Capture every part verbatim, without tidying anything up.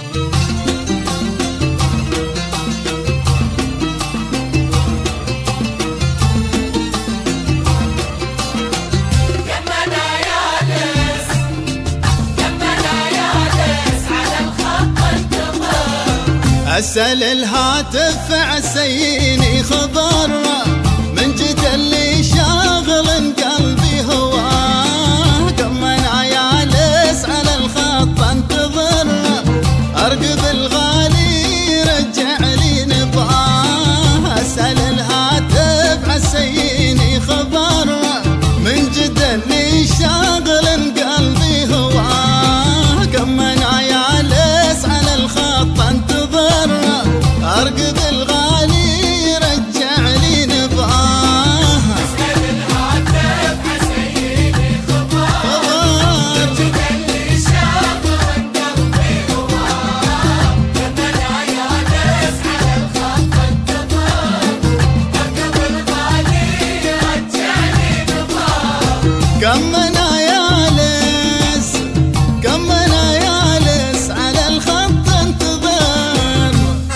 أسأل الهاتف عسيني خبر من جد اللي شاغل قلبي هواه، كم أنا جالس على الخط انتظر أرقب الغالي رجع لي نباه. أسأل الهاتف عسيني خبر من جد اللي شاغل قلبي هواه، كم أنا جالس على الخط انتظر أرقب الغالي رجع لي نباه. أسأل الهاتف عسيني خبر من جد اللي شاغل قلبي هواه، كم أنا جالس على الخط انتظر أرقب الغالي رجع لي نباه. كم أنا جالس كم أنا جالس على الخط انتظر.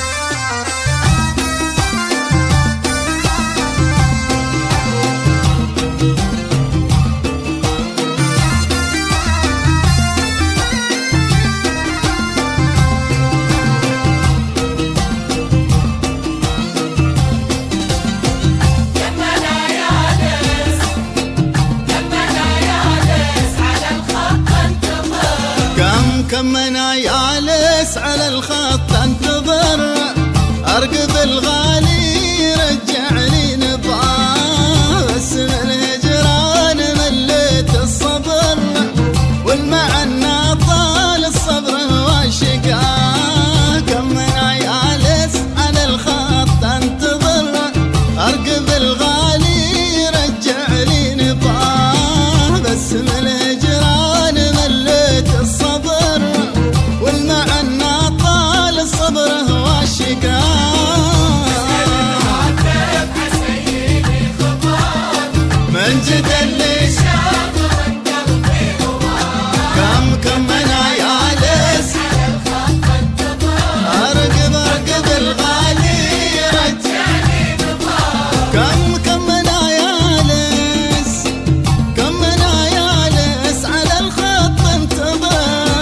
كم أنا جالس كم أنا جالس على الخط انتظر. كم كم أنا جالس على الخط انتظر أرقب الغالي رجع لي نباه. بس من الهجران مليت الصبر والمعنى طال الصبر واشقاه. كم أنا جالس على الخط انتظر أرقب الغالي رجع لي نباه. بس من الهجران مليت الصبر والمعنى طال الصبر واشقاه. الهاتف عسيني خبر من جد اللي شاغل قلبي هواه، كم كم أنا جالس على الخط انتظر أرقب أرقب الغالي رجع رجع لي نباه. كم كم أنا جالس كم أنا جالس على الخط انتظر.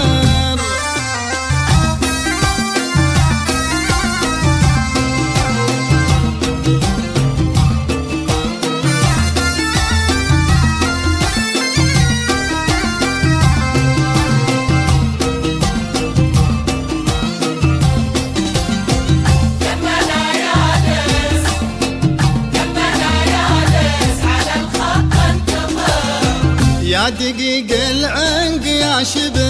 كم أنا جالس كم أنا جالس على الخط انتظر. يا دقيق العنق يا شبه